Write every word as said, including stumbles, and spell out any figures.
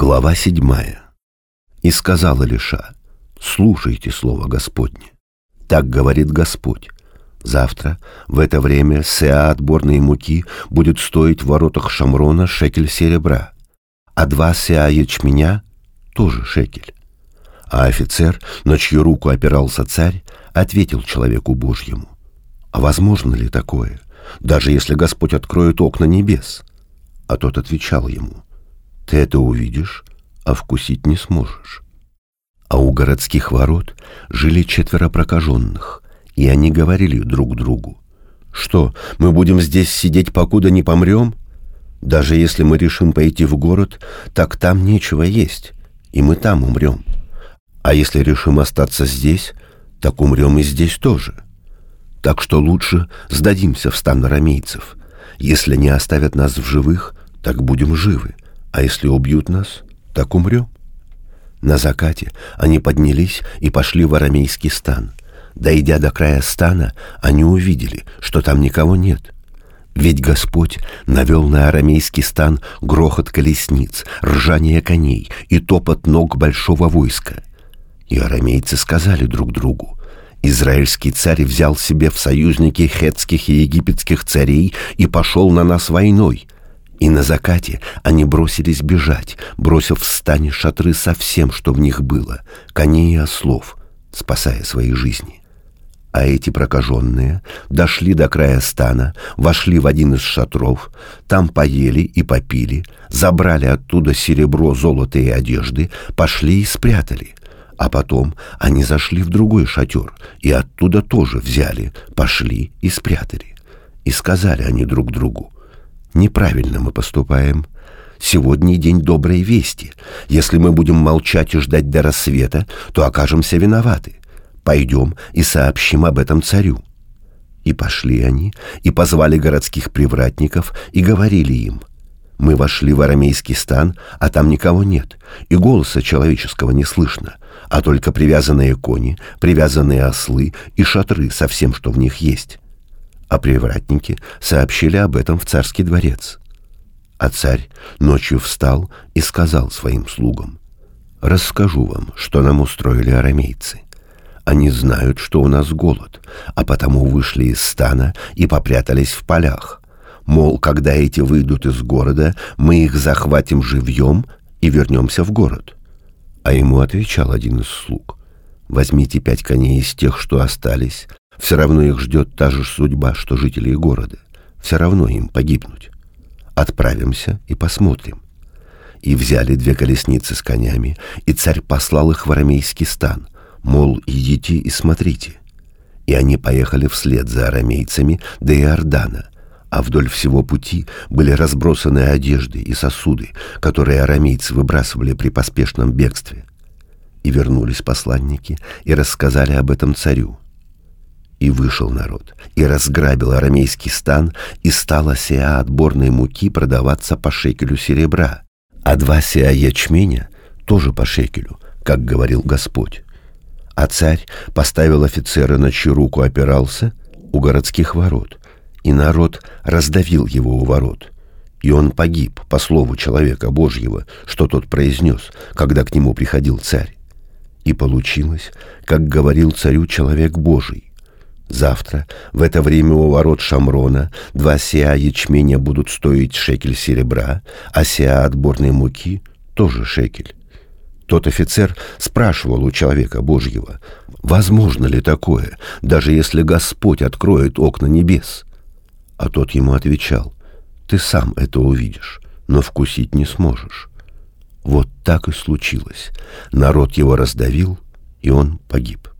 Глава седьмая. «И сказал Илиша: слушайте слово Господне. Так говорит Господь: завтра в это время сеа отборной муки будет стоить в воротах Шамрона шекель серебра, а два сеа ячменя тоже шекель». А офицер, на чью руку опирался царь, ответил человеку Божьему: «А возможно ли такое, даже если Господь откроет окна небес?» А тот отвечал ему: «Ты это увидишь, а вкусить не сможешь». А у городских ворот жили четверо прокаженных, и они говорили друг другу: «Что, мы будем здесь сидеть, покуда не помрем? Даже если мы решим пойти в город, так там нечего есть, и мы там умрем. А если решим остаться здесь, так умрем и здесь тоже. Так что лучше сдадимся в стан арамейцев. Если не оставят нас в живых, так будем живы, а если убьют нас, так умрем». На закате они поднялись и пошли в арамейский стан. Дойдя до края стана, они увидели, что там никого нет. Ведь Господь навел на арамейский стан грохот колесниц, ржание коней и топот ног большого войска. И арамейцы сказали друг другу: «Израильский царь взял себе в союзники хетских и египетских царей и пошел на нас войной». И на закате они бросились бежать, бросив в стане шатры со всем, что в них было, коней и ослов, спасая свои жизни. А эти прокаженные дошли до края стана, вошли в один из шатров, там поели и попили, забрали оттуда серебро, золото и одежды, пошли и спрятали. А потом они зашли в другой шатер, и оттуда тоже взяли, пошли и спрятали. И сказали они друг другу: «Неправильно мы поступаем. Сегодня день доброй вести. Если мы будем молчать и ждать до рассвета, то окажемся виноваты. Пойдем и сообщим об этом царю». И пошли они, и позвали городских привратников, и говорили им: «Мы вошли в арамейский стан, а там никого нет, и голоса человеческого не слышно, а только привязанные кони, привязанные ослы и шатры со всем, что в них есть». А привратники сообщили об этом в царский дворец. А царь ночью встал и сказал своим слугам: «Расскажу вам, что нам устроили арамейцы. Они знают, что у нас голод, а потому вышли из стана и попрятались в полях. Мол, когда эти выйдут из города, мы их захватим живьем и вернемся в город». А ему отвечал один из слуг: «Возьмите пять коней из тех, что остались. Все равно их ждет та же судьба, что жителей города. Все равно им погибнуть. Отправимся и посмотрим». И взяли две колесницы с конями, и царь послал их в арамейский стан, мол, идите и смотрите. И они поехали вслед за арамейцами до Иордана, а вдоль всего пути были разбросаны одежды и сосуды, которые арамейцы выбрасывали при поспешном бегстве. И вернулись посланники и рассказали об этом царю. И вышел народ, и разграбил арамейский стан, и стала сеа отборной муки продаваться по шекелю серебра, а два сеа ячменя тоже по шекелю, как говорил Господь. А царь поставил офицера, на чью руку опирался, у городских ворот, и народ раздавил его у ворот. И он погиб по слову человека Божьего, что тот произнес, когда к нему приходил царь. И получилось, как говорил царю человек Божий: завтра в это время у ворот Шамрона два сеа ячменя будут стоить шекель серебра, а сеа отборной муки тоже шекель. Тот офицер спрашивал у человека Божьего: возможно ли такое, даже если Господь откроет окна небес? А тот ему отвечал: ты сам это увидишь, но вкусить не сможешь. Вот так и случилось. Народ его раздавил, и он погиб.